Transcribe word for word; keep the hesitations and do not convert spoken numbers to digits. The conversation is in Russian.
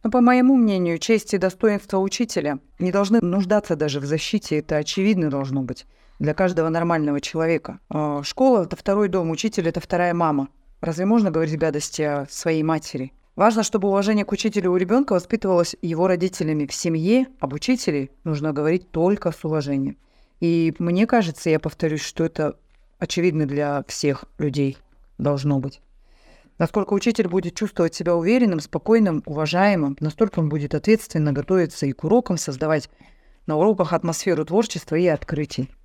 Но, по моему мнению, честь и достоинство учителя не должны нуждаться даже в защите. Это очевидно должно быть для каждого нормального человека. А школа — это второй дом, учитель — это вторая мама. Разве можно говорить гадости о своей матери? Важно, чтобы уважение к учителю у ребенка воспитывалось его родителями в семье. Об учителе нужно говорить только с уважением. И мне кажется, я повторюсь, что это очевидно для всех людей должно быть. Насколько учитель будет чувствовать себя уверенным, спокойным, уважаемым, настолько он будет ответственно готовиться и к урокам, создавать на уроках атмосферу творчества и открытий.